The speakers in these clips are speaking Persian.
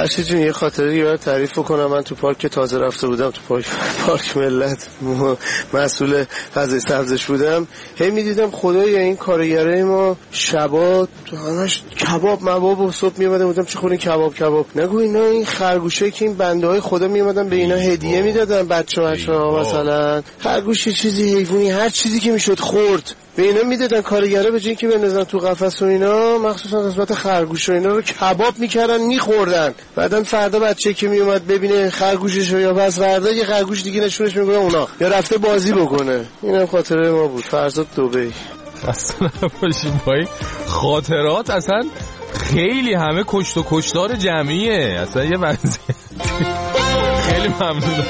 فرشی جون یه خاطره یاد تعریف کنم. من تو پارک که تازه رفته بودم، تو پارک ملت مسئول فضای سبزش بودم، هی میدیدم خدایا این کارگرای ما شبا همش کباب مباب و صبح میومدن بودم چه خورین کباب نگو اینا این خرگوشه که این بنده های خدا میومدن به اینا هدیه میدادن بچه‌ها مثلا خرگوش چیزی حیوانی هر چیزی که میشد خورد به اینا میدادن. کارگرا به جای اینکه بندازن تو قفس و اینا مخصوصا قسمت خرگوش و اینا رو کباب میکردن میخوردن. بعدن فردا بچه که میومد ببینه خرگوششو یا بس فردا یه خرگوش دیگه نشونش میگه اونا یا رفته بازی بکنه. اینم خاطره ما بود. فرزاد دبی. اصلا باشیم پای خاطرات اصلا خیلی همه کشت و کشتار جمعیه. اصلا یه وضعیت خیلی ممنونم.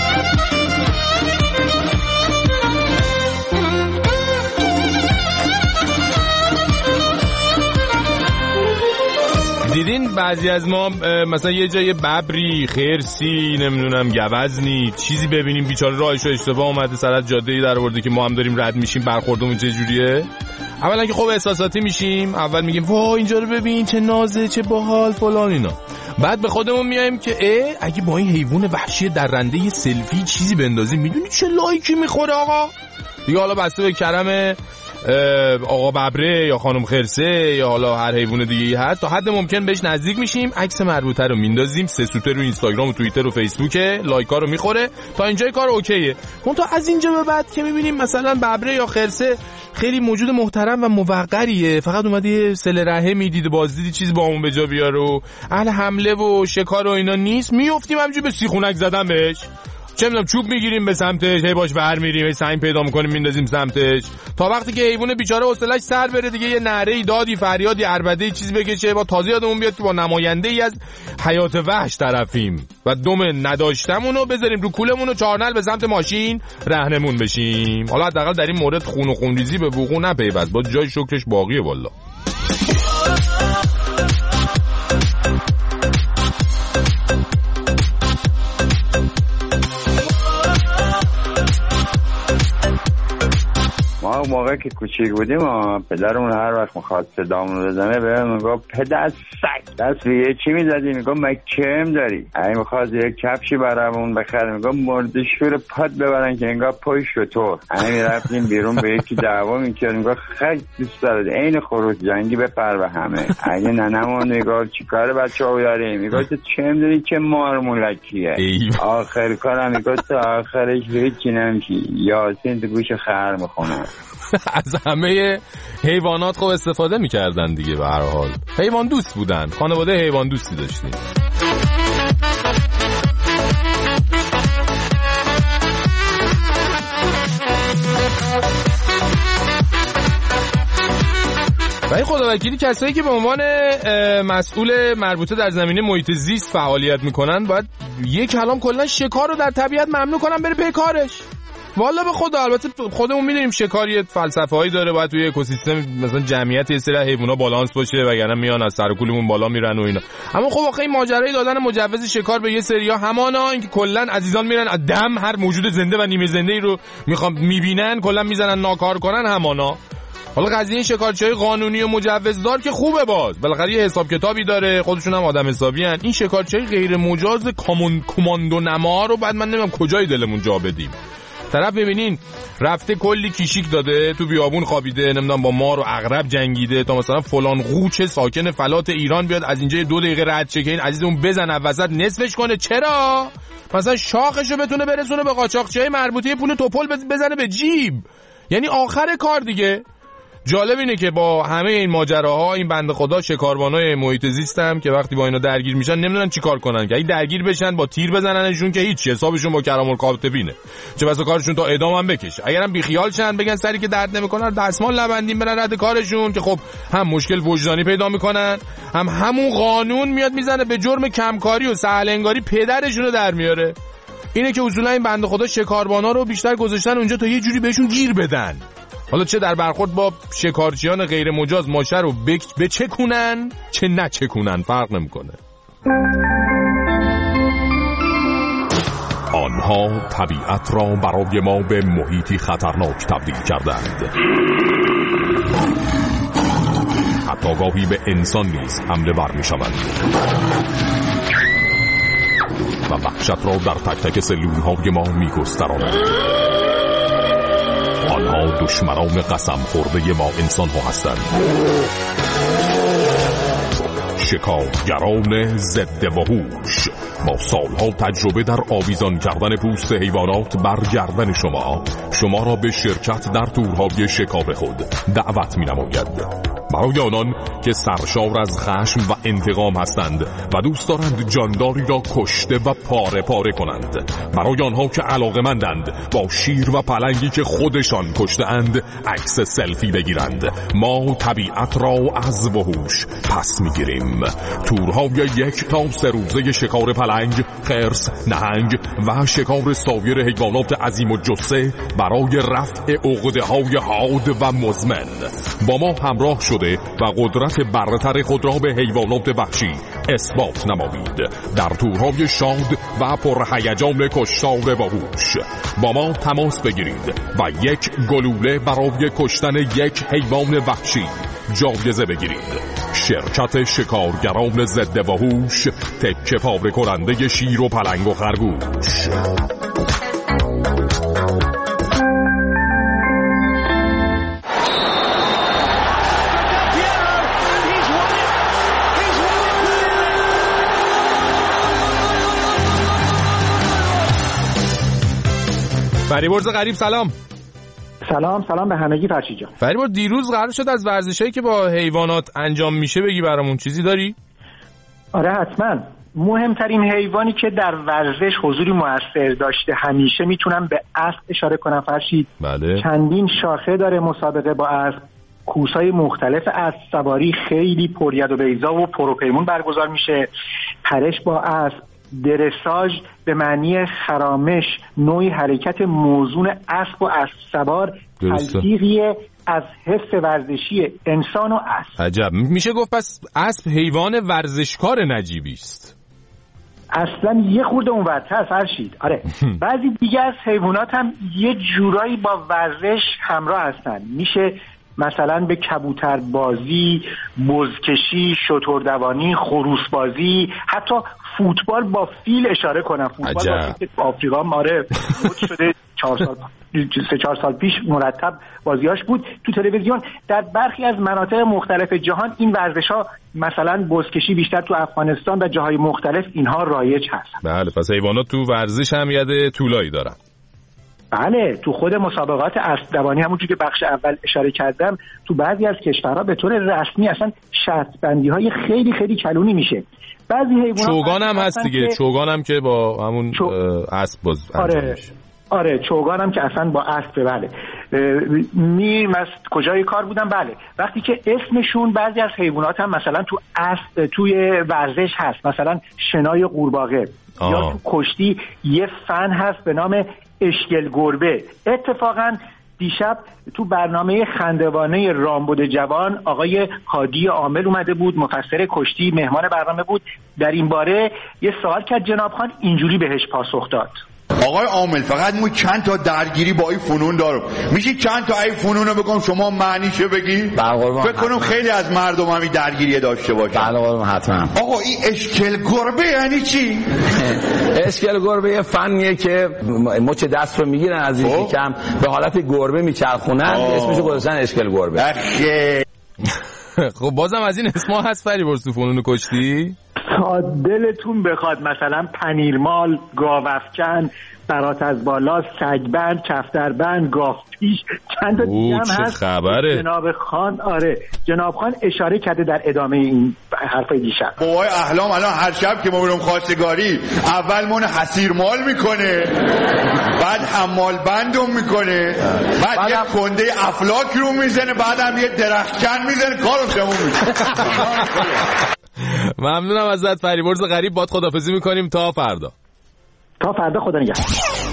دیدین بعضی از ما مثلا یه جای ببری، خرسی، نمیدونم گوزنی چیزی ببینیم بیچاره راهش رو اشتباه اومده سر از جاده‌ای در آورده که ما هم داریم رد میشیم، برخوردمون چه جوریه؟ اولا که خب احساساتی میشیم، اول میگیم وای اینجا رو ببین چه نازه چه باحال فلان اینا. بعد به خودمون میایم که اگه با این حیوان وحشی درنده یه سلفی چیزی بندازیم میدونی چه لایکی میخوره آقا؟ دیگه حالا بسته به کرم آقا ببره یا خانم خرسه یا حالا هر حیوان دیگه‌ای هست تا حد ممکن بهش نزدیک میشیم، عکس مربوطه رو میندازیم، 3 سوته رو اینستاگرام و توییتر و فیسبوک، لایک‌ها رو میخوره. تا اینجای کار اوکیه. اون تا از اینجا به بعد که میبینیم مثلا ببره یا خرسه خیلی موجود محترم و موقریه، فقط اومده صله رحم میدید بازدیدی چیز با اون به جا بیاره و اهل حمله و شکار و اینا نیست، میافتیم همینجوری به سیخونک زدن بهش. چه میدونم چوب میگیریم به سمتش، هی باش برمیریم، هی سنگ پیدا میکنیم میندازیم سمتش تا وقتی که حیوان بیچاره حوصله‌اش سر بره دیگه یه نعره دادی فریادی عربده چیز بکشه با تازه یادمون بیاد که با نماینده‌ای از حیات وحش طرفیم و دم نداشتمون رو بذاریم رو کولمون و چارنل به سمت ماشین رهنمون بشیم. حالا حداقل در این مورد خون و خونریزی به وقوع نپیوست، با جای شکرش باقیه والله. ما موقع که کوچیک بودیم پدرمون هر وقت می‌خواد صدامون بزنه بهمون میگفت پدر سگ دست به یه چی می‌زدی؟ میگم مکم داری؟ اگه می‌خواد یه کفشی برامون بخره میگم مردشور پات ببرن که انگار پای شطور. همین رفتیم بیرون به یکی دعوا می‌کردیم میگم خیلی دوست دارد عین خروج جنگی بپر به همه. اگه ننمون نگاه چیکار بچه‌ها داریم میگه تو چم داری که مارمولکیه. آخر کارم میگه تا آخرش هیچی نمیشی. یاسین تو گوش خر میخونه. از همه حیوانات خوب استفاده میکردن دیگه. به هر حال حیوان دوست بودن، خانواده حیوان دوستی داشتیم. و این خداوکیلی کسایی که به عنوان مسئول مربوطه در زمینه محیط زیست فعالیت میکنن باید یک کلام کلا شکار رو در طبیعت ممنوع کنن بره پی کارش. والا به خدا البته خودمون میدونیم شکار یه فلسفه‌ای داره، باید توی اکوسیستم مثلا جمعیت یه سری حیونا بالانس باشه وگرنه میان از سر و کولمون بالا میرن و اینا. اما خب آخه این ماجرای دادن مجوز شکار به یه سریا همانا اینکه کلا عزیزان میرن دم هر موجود زنده و نیمه زنده‌ای رو میبینن کلا میزنن ناکار کنن همانا. حالا قضیه این شکارچیای قانونی و مجوزدار که خوبه، بالاخره یه حساب کتابی داره، خودشون هم آدم حسابی ان. این شکارچیای غیر مجاز کماندو نما رو بعد من نمیدونم کجای دلمون جا بدیم. طرف ببینین رفته کلی کیشیک داده تو بیابون خوابیده، نمیدونم با مار و عقرب جنگیده تا مثلا فلان قوچ ساکن فلات ایران بیاد از اینجا 2 دقیقه رد شه که این عزیزمون بزنه وسط نصفش کنه. چرا؟ مثلا شاخشو بتونه برسونه به قاچاقچیای مربوطه، پول توپل بزنه به جیب. یعنی آخر کار دیگه. جالب اینه که با همه این ماجراها این بنده خدا شکاروانای محیط زیستم که وقتی با اینا درگیر میشن نمیدونن چیکار کنن، که اگه درگیر بشن با تیر بزننشون که هیچ، حسابشون با کرام الکاتبینه، چه بسا کارشون تا اعدام هم بکشه. اگرم بیخیال شن بگن سری که درد نمیکنن دستمال لبندین برن رد کارشون، که خب هم مشکل وجدانی پیدا میکنن هم همون قانون میاد میزنه به جرم کمکاری و سهل انگاری پدرشون رو در میاره. اینه که اصولا این بنده خدا شکاربانا رو بیشتر گذاشتن اونجا تا یه جوری بهشون گیر بدن. حالا چه در برخورد با شکارچیان غیر مجاز ماشه رو بچکونن چه نچکونن فرق نمیکنه. آنها طبیعت را برای ما به محیطی خطرناک تبدیل کردند. حتی گاهی به انسان نیز حمله ور می شوند. و وحشت را در تک تک سلولهای ما می‌گستراند. آنها دشمنان قسم خورده ما انسان ها هستند. شکارگران ضد وحوش با سالها تجربه در آویزان کردن پوست حیوانات بر گردن شما را به شرکت در تورهای شکار خود دعوت می‌نماید. برای آنان که سرشار از خشم و انتقام هستند و دوست دارند جانداری را کشته و پاره پاره کنند، برای آنها که علاقه‌مندند با شیر و پلنگی که خودشان کشته‌اند عکس سلفی بگیرند، ما طبیعت را از وحوش پس می‌گیریم. تورهای 1 تا 3 روزه شکار پلنگ، خرس، نهنگ و شکار سایر حیوانات عظیم الجثه برای رفع عقده‌های حاد و مزمن. با ما همراه شد و قدرت برتر خود را به حیوانات وحشی اثبات نمایید در تورهای شاد و پرهیجان کشتار وحوش. با ما تماس بگیرید و 1 گلوله برای کشتن 1 حیوان وحشی جایزه بگیرید. شرکت شکارگران ضد وحوش، تکه پاره کننده شیر و پلنگ و خرگوش. فریبرز غریب سلام. سلام به همگی فرشید جان. فریبرز دیروز قرار شد از ورزشایی که با حیوانات انجام میشه بگی برامون، چیزی داری؟ آره حتما. مهمترین حیوانی که در ورزش حضوری موثر داشته همیشه میتونم به اسب اشاره کنم فرشید. بله. چندین شاخه داره مسابقه با اسب، کورس‌های مختلف اسب سواری خیلی پرید و بیضا و پروپیمون برگزار میشه، پرش با اسب، درساژ به معنی خرامش، نوعی حرکت موزون اسب و اسب سوار، تلفیقی از حس ورزشی انسان و اسب. عجب، میشه گفت پس اسب حیوان ورزشکار نجیبی است. اصلا یه خورده اونورتر فرشید. آره بعضی دیگه از حیوانات هم یه جورایی با ورزش همراه هستن. میشه مثلا به کبوتر بازی، بزکشی، شتردوانی، خروس بازی، حتی فوتبال با فیل اشاره کنم. فوتبال با فیل تو آفریقا ماره شده 4 سال پیش مرتب بازیاش بود تو تلویزیون. در برخی از مناطق مختلف جهان این ورزش‌ها مثلا بزکشی بیشتر تو افغانستان و جاهای مختلف اینها رایج هست. بله، پس حیوانات تو ورزش هم ید طولایی دارن. بله، تو خود مسابقات اسب‌دوانی همونجوری که بخش اول اشاره کردم تو بعضی از کشورها به طور رسمی اصلا شرط بندی‌های خیلی خیلی کلونی میشه. بعضی حیوانات چوگان هم هست دیگه، چوگان هم که با همون اسب باز انجام میشه. آره چوگان هم که اصلا با اسب. بله کجای کار بودم؟ بله وقتی که اسمشون بعضی از حیوانات هم مثلا تو اسب توی ورزش هست، مثلا شنای قورباغه یا تو کشتی یه فن هست به نام اشکل گربه. اتفاقا دیشب تو برنامه خندوانه رامبد جوان آقای هادی عامل اومده بود، مفسر کشتی، مهمان برنامه بود. در این باره یه سوال کرد جناب خان، اینجوری بهش پاسخ داد: آقای عامل فقط ما چند تا درگیری با این فنون دارم، میشه چند تا این فنون رو بگم شما معنیشو بگی؟ فکر کنم خیلی از مردم همین درگیری داشته باشن. بله قربان حتما. آقا این اشکل گربه یعنی چی؟ اشکل گربه یه فنیه که مچ دست رو میگیرن از این کم به حالت گربه میچرخونن، اسمشو گذاشتن اشکل گربه. خب بازم از این اسما هست فریبرز تو فنون کشتی؟ تا دلتون بخواد، مثلا پنیرمال، گاوافکن، برات از بالا، سگبند، کفتربند، گاوپیش، چند تا دیگه هم هست. خبره؟ جناب خان اشاره کرده در ادامه این حرفای دیشب. بابای احلام الان هر شب که ما بریم خواستگاری اول مون حسیرمال میکنه، بعد حمال بندم میکنه، بعد یه کنده افلاک رو میزنه، بعدم یه درختکن میزنه، کارو تموم میشه. ممنونم ازت فریبرز غریب، باد خداحافظی میکنیم تا فردا. خدا نگهدار.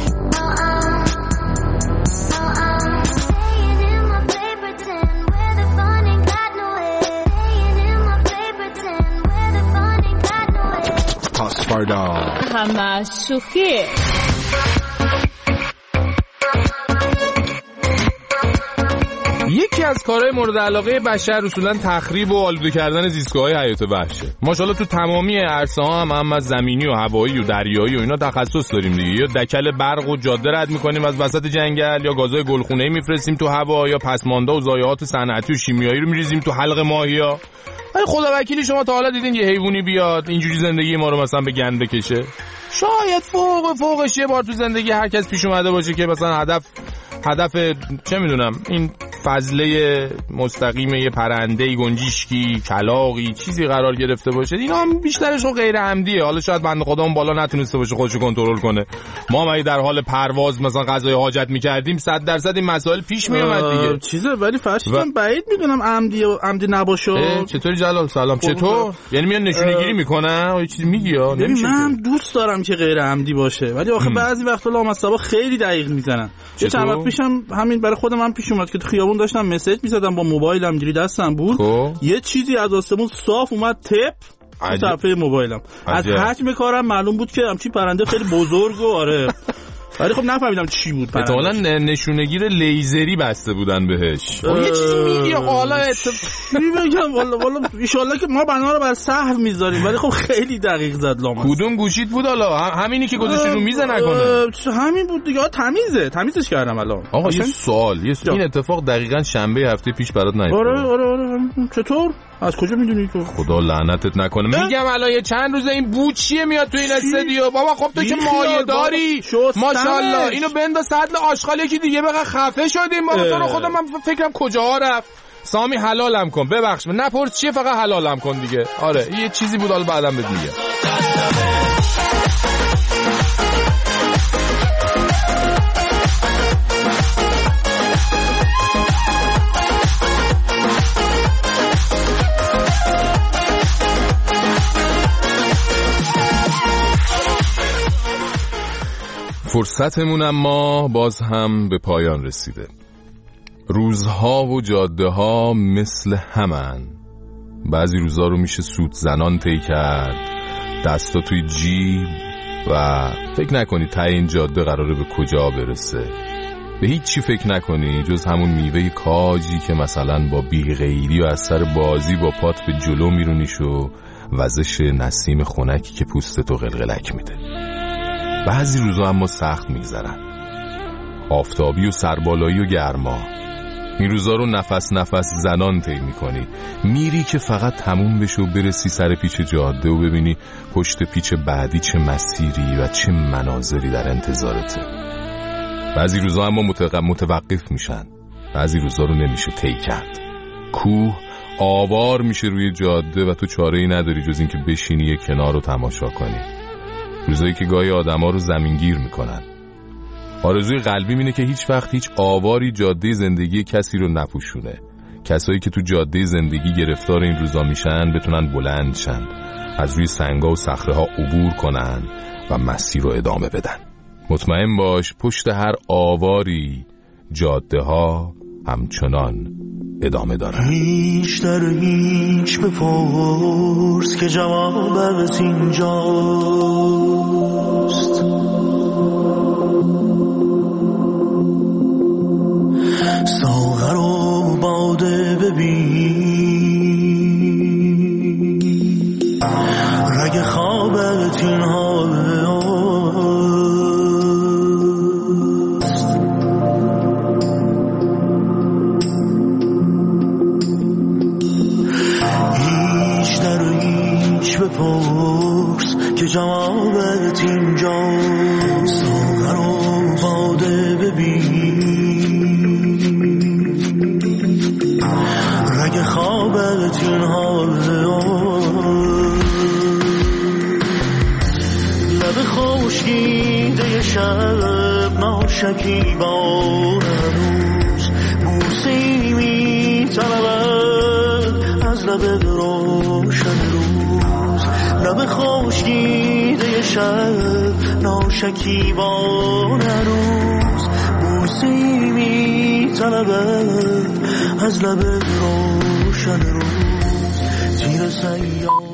همه شوخی. یکی از کارهای مورد علاقه بشر اصولاً تخریب و آلوده کردن زیستگاه‌های حیات وحشه. ماشاءالله تو تمامی عرصه‌ها هم از زمینی و هوایی و دریایی و اینا تخصص داریم دیگه. یا دکل برق و جاده رد می‌کنیم از وسط جنگل، یا گازهای گلخونه‌ای می‌فرستیم تو هوا، یا پسمانده و ضایعات صنعتی و شیمیایی رو می‌ریزیم تو حلق ماهیا. ای خدا وکیلی شما تا حالا دیدین یه حیوانی بیاد اینجوری زندگی ما رو مثلا به گند بکشه؟ شاید فوقش یه بار تو زندگی هر کس پیش اومده باشه که مثلا هدف چه میدونم این فضله مستقیم یه پرنده گنجشکی کلاغی چیزی قرار گرفته باشه. اینا هم بیشترش غیر عمدیه. حالا شاید بنده خدا اون بالا نتونسته باشه خودشو کنترل کنه. ما ما در حال پرواز مثلا غذای حاجت می‌کردیم 100% این مسائل پیش میومد دیگه. چیزه ولی فرضاً بعید میدونم عمدی نباشه. چطوری جلال سلام چطور؟ یعنی میان نشونه‌گیری میکنن یه چیزی میگی یا نمیشه؟ من دوست دارم که غیر عمدی باشه ولی آخه بعضی وقتا لامصبا خیلی دقیق میزنن. یه چند وقت پیشم همین برای خودم هم پیش اومد که تو خیابون داشتم مسیج می‌زدم با موبایلم اینجوری دستم بود یه چیزی از آسمون صاف اومد تپ تو صفحه موبایلم. از حجم کارم معلوم بود که همچین پرنده خیلی بزرگ و آره ولی خب نفهمیدم چی بود. احتمالاً نشونه‌گیر لیزری بسته بودن بهش. یه چیزی میگی حالا میگم والا ان شاءالله که ما بنا رو بر سهو میذاریم ولی خب خیلی دقیق زد لامصب. کدوم گوشیت بود حالا؟ همینی که گذاشتی رو میز نکنه. همین بود دیگه. تمیزش کردم الان. آقا یه سوال این اتفاق دقیقاً شنبه هفته پیش برات نیفتاد؟ آره چطور؟ از کجا میدونی تو؟ خدا لعنتت نکنه. میگم الان یه چند روزه این بود چیه میاد تو این استودیو؟ بابا خب تو که مایه داری ماشاءالله اینو بندا سطل آشغال یکی دیگه بقى خفه شدیم بابا. تو رو خدا من فکرم کجاها رفت. سامی حلالم کن ببخش نپرس چیه فقط حلالم کن دیگه. آره یه چیزی بود حالا بعدم بهت میگم. فرصتمون اما باز هم به پایان رسیده. روزها و جاده ها مثل همن. بعضی روزا رو میشه سوت زنان طی کرد، دستا توی جیب و فکر نکنی ته این جاده قراره به کجا برسه. به هیچ چی فکر نکنی جز همون میوه کاجی که مثلا با بی‌غیری و از سر بازی با پات به جلو میرونیش و وزش نسیم خنکی که پوستتو قلقلک میده. بعضی روزا اما سخت میگذرن، آفتابی و سربالایی و گرما. این روزا رو نفس زنان طی میکنی، میری که فقط تموم بشه و برسی سر پیچ جاده و ببینی پشت پیچ بعدی چه مسیری و چه مناظری در انتظارته. بعضی روزا اما متوقف میشن، بعضی روزا رو نمیشه طی کرد. کوه آوار میشه روی جاده و تو چاره‌ای نداری جز این که بشینی یه کنار رو تماشا کنی. روزایی که گاهی آدما رو زمینگیر میکنن. آرزوی قلبی اینه که هیچ وقت هیچ آواری جاده زندگی کسی رو نپوشونه. کسایی که تو جاده زندگی گرفتار این روزا میشن بتونن بلند شن، از روی سنگا و صخره‌ها عبور کنن و مسیر رو ادامه بدن. مطمئن باش پشت هر آواری جاده ها همچنان ادامه دارن. هیچ در هیچ بپرس که جوابت اینجاست. ساغر و باده ببین، رگ خوابت این حاله است. هیچ در و هیچ بپرس که جوابت اینجاست. ساغر و باده ببین، رگ خوابت این حاله لب خشکیده شب ناشکیبان هنوز بوسه‌ای می‌طلبد از لب روشن روز. لب خشکیده شب ناشکیبان هنوز بوسه‌ای می‌طلبد از لب روشن روز. تیر سیاه